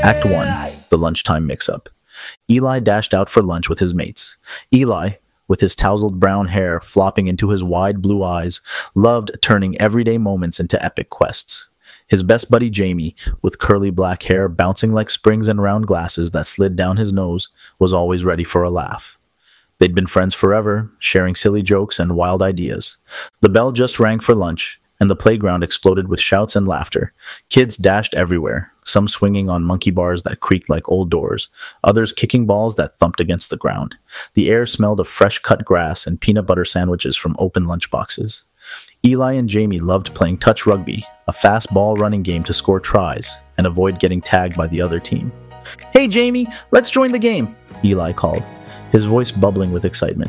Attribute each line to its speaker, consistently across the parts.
Speaker 1: Act 1. The Lunchtime Mix-Up. Eli dashed out for lunch with his mates. Eli, with his tousled brown hair flopping into his wide blue eyes, loved turning everyday moments into epic quests. His best buddy Jamie, with curly black hair bouncing like springs and round glasses that slid down his nose, was always ready for a laugh. They'd been friends forever, sharing silly jokes and wild ideas. The bell just rang for lunch, and the playground exploded with shouts and laughter. Kids dashed everywhere, some swinging on monkey bars that creaked like old doors, others kicking balls that thumped against the ground. The air smelled of fresh-cut grass and peanut butter sandwiches from open lunchboxes. Eli and Jamie loved playing touch rugby, a fast ball-running game to score tries and avoid getting tagged by the other team. "Hey, Jamie, let's join the game," Eli called, his voice bubbling with excitement.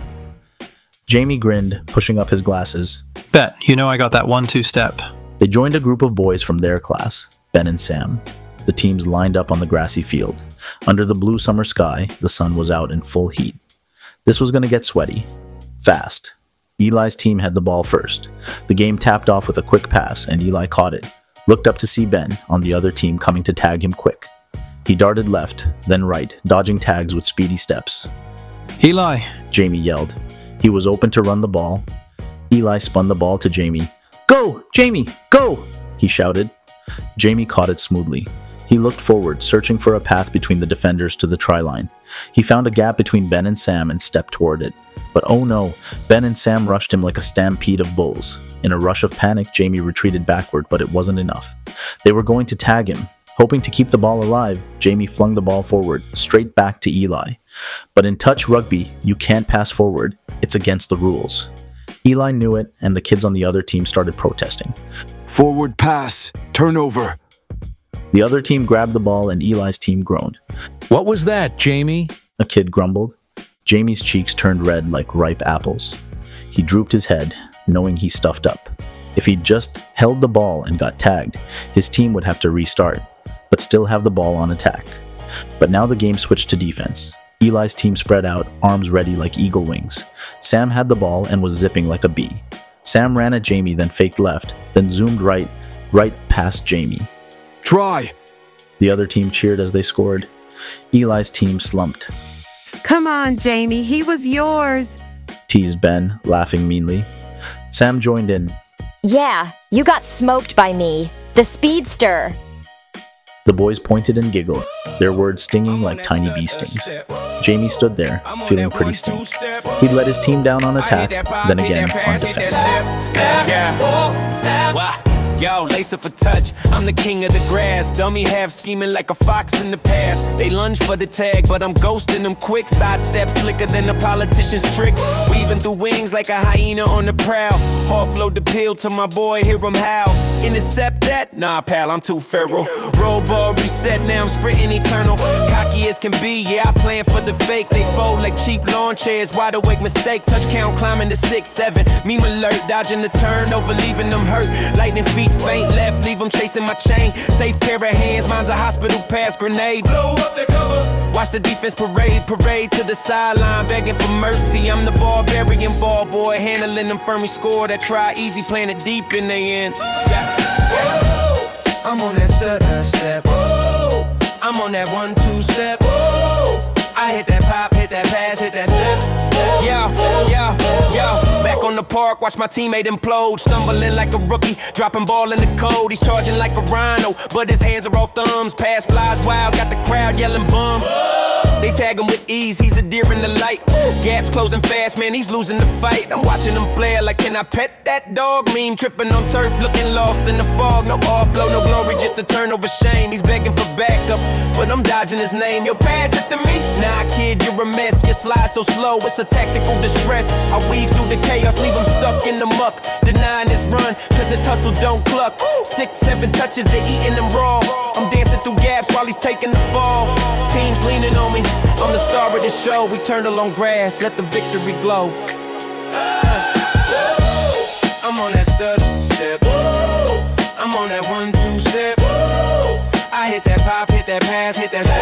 Speaker 1: Jamie grinned, pushing up his glasses.
Speaker 2: Bet, you know I got that 1-2 step.
Speaker 1: They joined a group of boys from their class, Ben and Sam. The teams lined up on the grassy field. Under the blue summer sky, the sun was out in full heat. This was going to get sweaty. Fast. Eli's team had the ball first. The game tapped off with a quick pass, and Eli caught it, looked up to see Ben on the other team coming to tag him quick. He darted left, then right, dodging tags with speedy steps.
Speaker 2: "Eli!"
Speaker 1: Jamie yelled. He was open to run the ball. Eli spun the ball to Jamie. "Go, Jamie, go!" he shouted. Jamie caught it smoothly. He looked forward, searching for a path between the defenders to the try line. He found a gap between Ben and Sam and stepped toward it. But oh no, Ben and Sam rushed him like a stampede of bulls. In a rush of panic, Jamie retreated backward, but it wasn't enough. They were going to tag him. Hoping to keep the ball alive, Jamie flung the ball forward, straight back to Eli. But in touch rugby, you can't pass forward. It's against the rules. Eli knew it, and the kids on the other team started protesting.
Speaker 3: "Forward pass, turnover."
Speaker 1: The other team grabbed the ball, and Eli's team groaned.
Speaker 4: "What was that, Jamie?"
Speaker 1: A kid grumbled. Jamie's cheeks turned red like ripe apples. He drooped his head, knowing he stuffed up. If he'd just held the ball and got tagged, his team would have to restart, but still have the ball on attack. But now the game switched to defense. Eli's team spread out, arms ready like eagle wings. Sam had the ball and was zipping like a bee. Sam ran at Jamie, then faked left, then zoomed right past Jamie.
Speaker 3: "Try!"
Speaker 1: The other team cheered as they scored. Eli's team slumped.
Speaker 5: "Come on, Jamie, he was yours,"
Speaker 1: teased Ben, laughing meanly. Sam joined in.
Speaker 6: "Yeah, you got smoked by me. The speedster."
Speaker 1: The boys pointed and giggled, their words stinging like tiny bee stings. Jamie stood there, feeling pretty stink. He'd let his team down on attack, then again on defense.
Speaker 7: Yo, lace up for touch, I'm the king of the grass. Dummy half scheming like a fox in the past. They lunge for the tag, but I'm ghosting them quick. Sidestep slicker than a politician's trick. Weaving through wings like a hyena on the prowl. Offload the pill to my boy, hear him howl. Intercept that? Nah, pal, I'm too feral. Roll ball reset, now I'm sprinting eternal. Cocky as can be, yeah, I plan for the fake. They fold like cheap lawn chairs, wide awake mistake. Touch count climbing to 6-7. Meme alert, dodging the turnover, leaving them hurt. Lightning feet faint left, leave them chasing my chain. Safe pair of hands, mine's a hospital pass grenade. Blow up the cover. Watch the defense parade to the sideline, begging for mercy. I'm the barbarian ball boy, handling them firmly score that try easy, playing it deep in the end. I'm on that stutter step. I'm on that 1-2 step. I hit that pop, hit that pass, hit that step. Yo. Back on the park, watch my teammate implode. Stumbling like a rookie, dropping ball in the cold. He's charging like a rhino, but his hands are all thumbs. Pass flies wild, got the crowd yelling bum. They tag him with ease, he's a deer in the light. Gaps closing fast, man, he's losing the fight. I'm watching him flare like, can I pet that dog? Meme tripping on turf, looking lost in the fog. No offload, no glory, just a turnover shame. He's begging for backup, but I'm dodging his name. Yo, pass it to me. Nah, kid, you're a mess. You slide so slow, it's a tactical distress. I weave through the chaos, leave him stuck in the muck. Denying his run, cause his hustle don't cluck. 6-7 touches, they eating them raw. I'm dancing through gaps while he's taking the fall. Teams leaning on me, I'm the star of the show. We turn along grass, let the victory glow. I'm on that stutter step. I'm on that 1-2 step. I hit that pop, hit that pass, hit that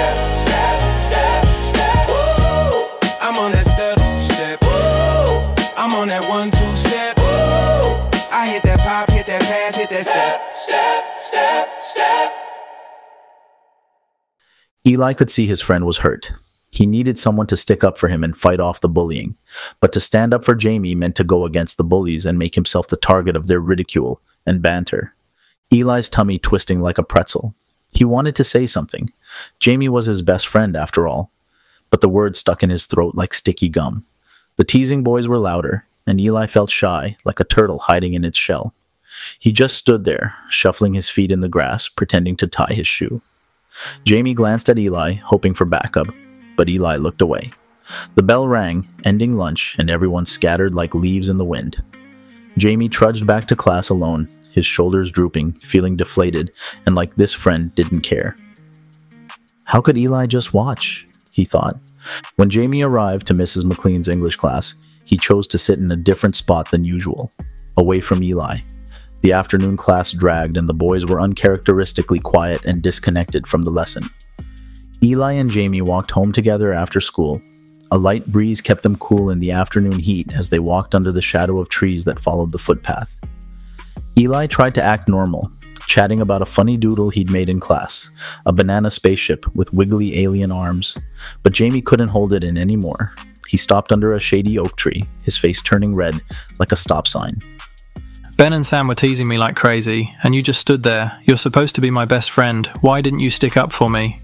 Speaker 7: step. I'm on that stutter step. I'm on that 1-2 step. I hit that pop, hit that pass, hit that step.
Speaker 1: Eli could see his friend was hurt. He needed someone to stick up for him and fight off the bullying. But to stand up for Jamie meant to go against the bullies and make himself the target of their ridicule and banter. Eli's tummy twisting like a pretzel. He wanted to say something. Jamie was his best friend, after all. But the words stuck in his throat like sticky gum. The teasing boys were louder, and Eli felt shy, like a turtle hiding in its shell. He just stood there, shuffling his feet in the grass, pretending to tie his shoe. Jamie glanced at Eli, hoping for backup, but Eli looked away. The bell rang, ending lunch, and everyone scattered like leaves in the wind. Jamie trudged back to class alone, his shoulders drooping, feeling deflated, and like this friend didn't care. How could Eli just watch? He thought. When Jamie arrived to Mrs. McLean's English class, he chose to sit in a different spot than usual, away from Eli. The afternoon class dragged and the boys were uncharacteristically quiet and disconnected from the lesson. Eli and Jamie walked home together after school. A light breeze kept them cool in the afternoon heat as they walked under the shadow of trees that followed the footpath. Eli tried to act normal, chatting about a funny doodle he'd made in class, a banana spaceship with wiggly alien arms, but Jamie couldn't hold it in anymore. He stopped under a shady oak tree, his face turning red like a stop sign.
Speaker 2: Ben and Sam were teasing me like crazy, and you just stood there. You're supposed to be my best friend. Why didn't you stick up for me?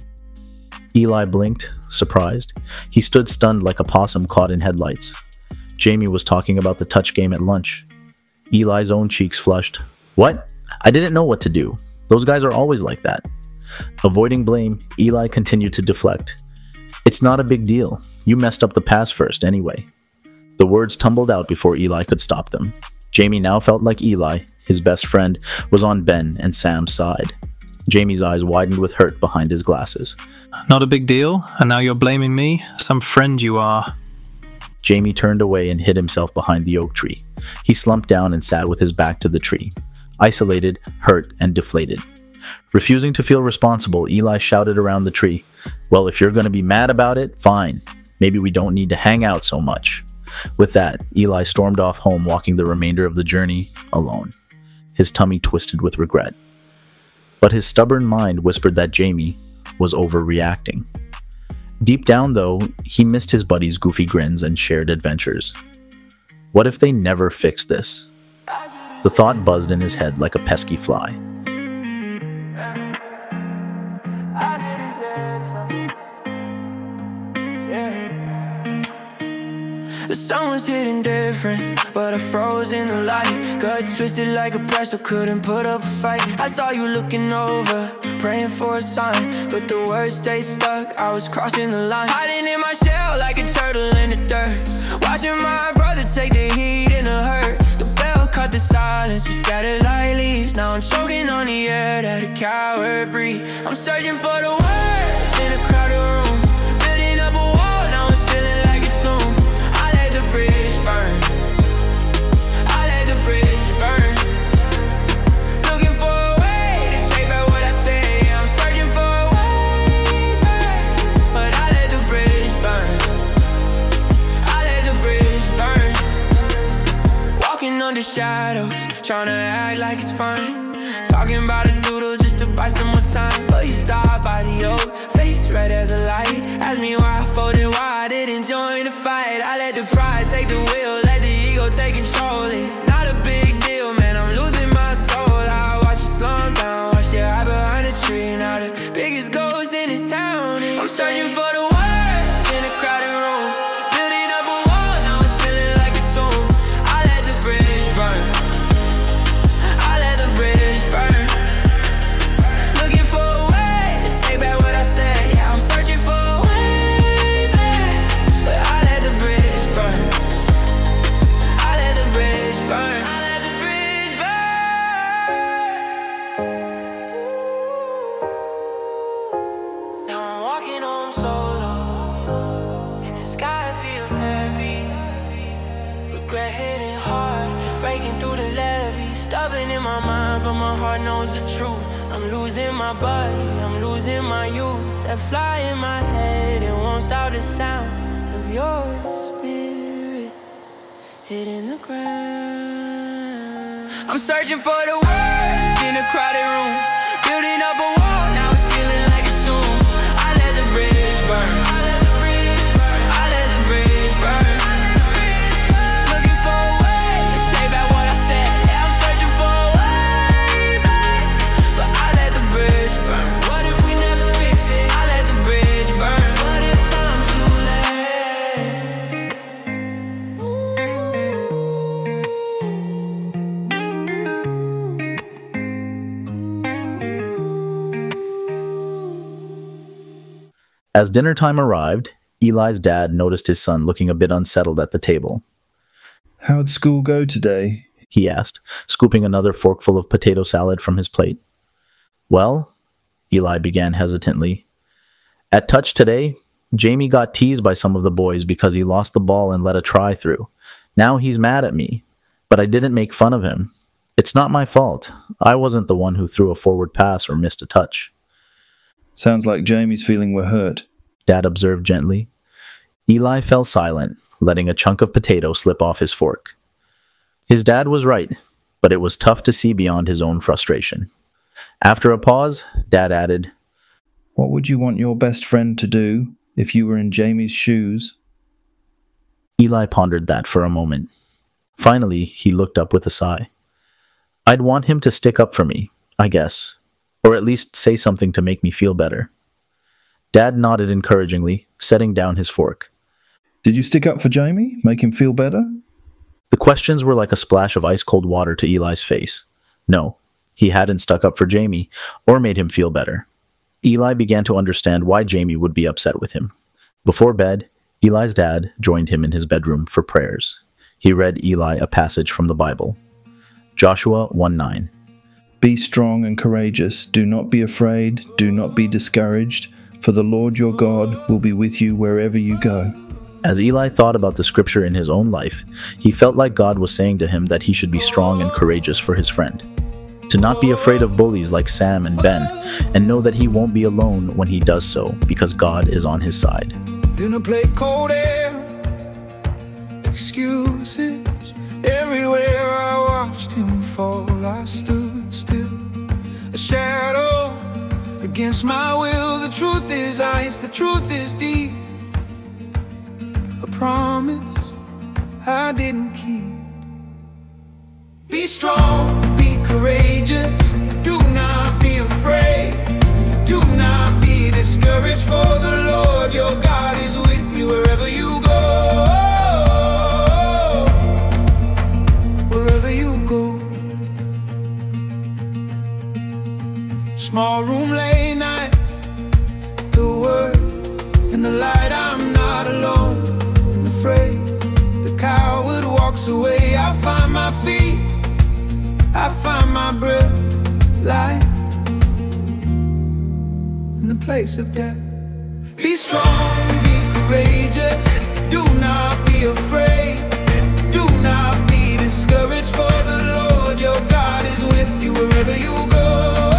Speaker 1: Eli blinked, surprised. He stood stunned like a possum caught in headlights. Jamie was talking about the touch game at lunch. Eli's own cheeks flushed. What? I didn't know what to do. Those guys are always like that. Avoiding blame, Eli continued to deflect. It's not a big deal. You messed up the pass first anyway. The words tumbled out before Eli could stop them. Jamie now felt like Eli, his best friend, was on Ben and Sam's side. Jamie's eyes widened with hurt behind his glasses.
Speaker 2: Not a big deal, and now you're blaming me? Some friend you are.
Speaker 1: Jamie turned away and hid himself behind the oak tree. He slumped down and sat with his back to the tree, isolated, hurt, and deflated. Refusing to feel responsible, Eli shouted around the tree, "Well, if you're going to be mad about it, fine. Maybe we don't need to hang out so much." With that, Eli stormed off home, walking the remainder of the journey alone. His tummy twisted with regret. But his stubborn mind whispered that Jamie was overreacting. Deep down, though, he missed his buddies' goofy grins and shared adventures. What if they never fixed this? The thought buzzed in his head like a pesky fly.
Speaker 8: The sun was hitting different, but I froze in the light. Gut twisted like a pretzel, couldn't put up a fight. I saw you looking over, praying for a sign, but the words stayed stuck, I was crossing the line. Hiding in my shell like a turtle in the dirt, watching my brother take the heat and the hurt. The bell cut the silence, we scattered like leaves. Now I'm choking on the air that a coward breathe. I'm searching for the words in a crowded room, building up a wall, now it's feeling like a tomb. The bridge burn, I let the bridge burn. Looking for a way to take back what I said. Yeah, I'm searching for a way back, but I let the bridge burn, I let the bridge burn. Walking under shadows, trying to act like it's fine, talking about a doodle just to buy some more time. But you stopped by the oak, face red as a light. Asked me why I folded, why I didn't join the fight. I let the pride take the wheel, let the ego take control. It's not a big deal, man, I'm losing my soul. I watch you slump down, watch you hide behind a tree. Now the biggest ghost in this town is I'm searching for the words in a crowded room, building up a wall, now it's feeling like a tomb. I let the bridge burn, I let the bridge burn. Looking for a way to take back what I said. Yeah, I'm searching for a way back, but I let the bridge burn, I let the bridge burn, I let the bridge burn. Now I'm walking home solo, and the sky feels heavy. Regret hitting hard, breaking through the levee. Stubborn in my mind, but my heart knows the truth. I'm losing my body, I'm losing my youth. That fly in my head, it won't stop the sound of your spirit hitting the ground. I'm searching for the words in a crowded room, building up a wall, now it's feeling like a tomb. I let
Speaker 1: As dinner time arrived, Eli's dad noticed his son looking a bit unsettled at the table.
Speaker 9: How'd school go today?
Speaker 1: He asked, scooping another forkful of potato salad from his plate. Well, Eli began hesitantly. At touch today, Jamie got teased by some of the boys because he lost the ball and let a try through. Now he's mad at me, but I didn't make fun of him. It's not my fault. I wasn't the one who threw a forward pass or missed a touch.
Speaker 9: Sounds like Jamie's feeling we're hurt,
Speaker 1: Dad observed gently. Eli fell silent, letting a chunk of potato slip off his fork. His dad was right, but it was tough to see beyond his own frustration. After a pause, Dad added,
Speaker 9: What would you want your best friend to do if you were in Jamie's shoes?
Speaker 1: Eli pondered that for a moment. Finally, he looked up with a sigh. I'd want him to stick up for me, I guess, or at least say something to make me feel better. Dad nodded encouragingly, setting down his fork.
Speaker 9: Did you stick up for Jamie? Make him feel better?
Speaker 1: The questions were like a splash of ice-cold water to Eli's face. No, he hadn't stuck up for Jamie or made him feel better. Eli began to understand why Jamie would be upset with him. Before bed, Eli's dad joined him in his bedroom for prayers. He read Eli a passage from the Bible. Joshua 1:9.
Speaker 9: Be strong and courageous. Do not be afraid. Do not be discouraged. For the Lord your God will be with you wherever you go.
Speaker 1: As Eli thought about the scripture in his own life, he felt like God was saying to him that he should be strong and courageous for his friend. To not be afraid of bullies like Sam and Ben, and know that he won't be alone when he does so, because God is on his side.
Speaker 7: Dinner plate, cold air, excuses. Everywhere I watched him fall, I stood still. A shadow against my will. The truth is ice, the truth is deep. A promise I didn't keep. Be strong, be courageous. Do not be afraid. Do not be discouraged, for the Lord your God is with you wherever you go. Wherever you go. Small room, late night. The word in the light, I'm not alone and afraid. The coward walks away. I find my feet, I find my breath. Life in the place of death. Be strong, be courageous. Do not be afraid. Do not be discouraged, for the Lord your God is with you wherever you go.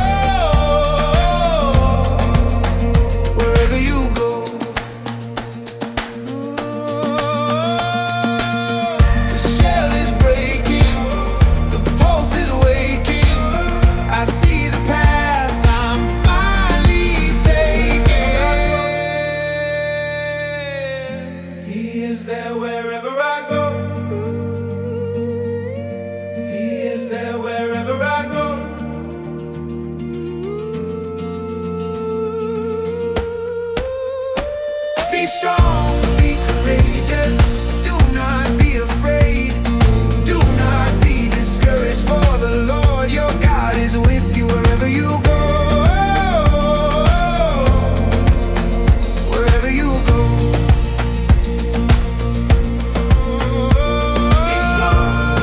Speaker 7: Wherever you go. The shell is breaking, the pulse is waking. I see the path I'm finally taking. He is there wherever I go. He is there wherever I go. Be strong, be courageous. Do not be afraid. Do not be discouraged, for the Lord your God is with you wherever you go. Wherever you go. Be strong,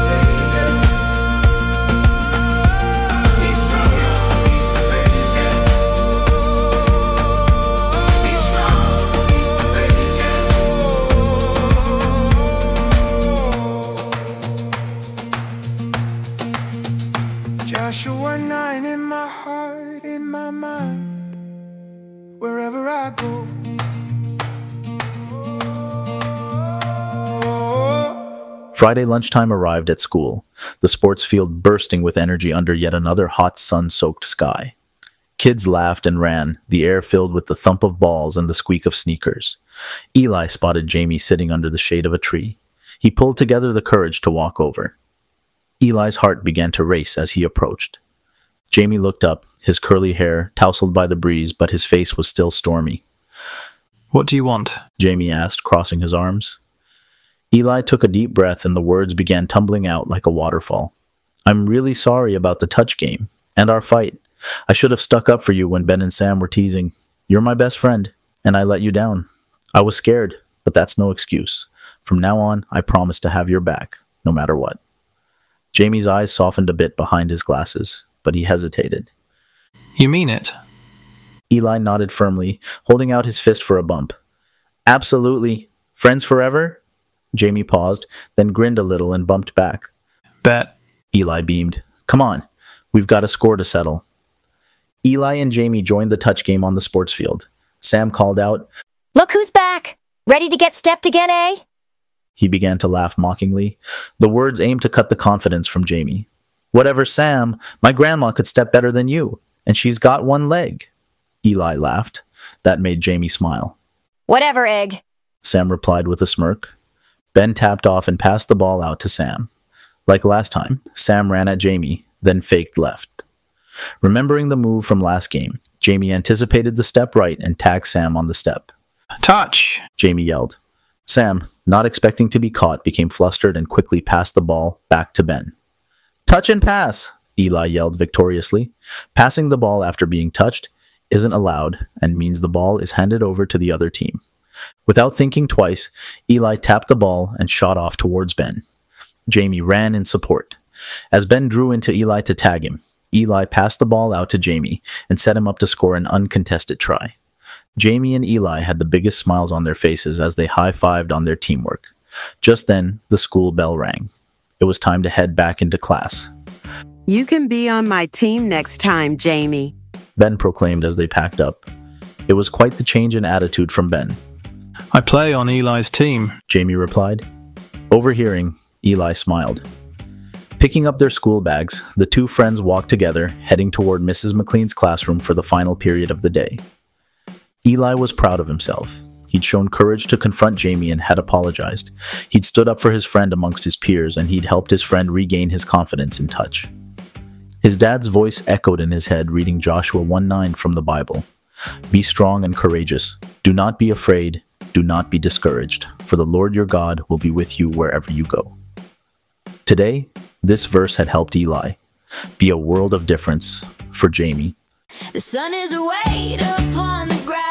Speaker 7: be courageous. Be strong, be courageous. Be strong, be courageous. Joshua 9 in my heart, in my mind, wherever I go.
Speaker 1: Friday lunchtime arrived at school, the sports field bursting with energy under yet another hot sun-soaked sky. Kids laughed and ran, the air filled with the thump of balls and the squeak of sneakers. Eli spotted Jamie sitting under the shade of a tree. He pulled together the courage to walk over. Eli's heart began to race as he approached. Jamie looked up, his curly hair tousled by the breeze, but his face was still stormy.
Speaker 2: What do you want?
Speaker 1: Jamie asked, crossing his arms. Eli took a deep breath and the words began tumbling out like a waterfall. I'm really sorry about the touch game and our fight. I should have stuck up for you when Ben and Sam were teasing. You're my best friend, and I let you down. I was scared, but that's no excuse. From now on, I promise to have your back, no matter what. Jamie's eyes softened a bit behind his glasses, but he hesitated.
Speaker 2: You mean it?
Speaker 1: Eli nodded firmly, holding out his fist for a bump. Absolutely. Friends forever? Jamie paused, then grinned a little and bumped back.
Speaker 2: Bet.
Speaker 1: Eli beamed. Come on, we've got a score to settle. Eli and Jamie joined the touch game on the sports field. Sam called out,
Speaker 6: Look who's back! Ready to get stepped again, eh?
Speaker 1: He began to laugh mockingly. The words aimed to cut the confidence from Jamie. Whatever, Sam, my grandma could step better than you, and she's got one leg. Eli laughed. That made Jamie smile.
Speaker 6: Whatever, Egg.
Speaker 1: Sam replied with a smirk. Ben tapped off and passed the ball out to Sam. Like last time, Sam ran at Jamie, then faked left. Remembering the move from last game, Jamie anticipated the step right and tagged Sam on the step.
Speaker 2: Touch!
Speaker 1: Jamie yelled. Sam, not expecting to be caught, became flustered and quickly passed the ball back to Ben. Touch and pass! Eli yelled victoriously. Passing the ball after being touched isn't allowed and means the ball is handed over to the other team. Without thinking twice, Eli tapped the ball and shot off towards Ben. Jamie ran in support. As Ben drew into Eli to tag him, Eli passed the ball out to Jamie and set him up to score an uncontested try. Jamie and Eli had the biggest smiles on their faces as they high-fived on their teamwork. Just then, the school bell rang. It was time to head back into class.
Speaker 5: You can be on my team next time, Jamie,
Speaker 1: Ben proclaimed as they packed up. It was quite the change in attitude from Ben.
Speaker 2: I play on Eli's team,
Speaker 1: Jamie replied. Overhearing, Eli smiled. Picking up their school bags, the two friends walked together, heading toward Mrs. McLean's classroom for the final period of the day. Eli was proud of himself. He'd shown courage to confront Jamie and had apologized. He'd stood up for his friend amongst his peers, and he'd helped his friend regain his confidence in touch. His dad's voice echoed in his head, reading Joshua 1:9 from the Bible. Be strong and courageous. Do not be afraid. Do not be discouraged, for the Lord your God will be with you wherever you go. Today, this verse had helped Eli be a world of difference for Jamie.
Speaker 8: The sun is away upon the ground.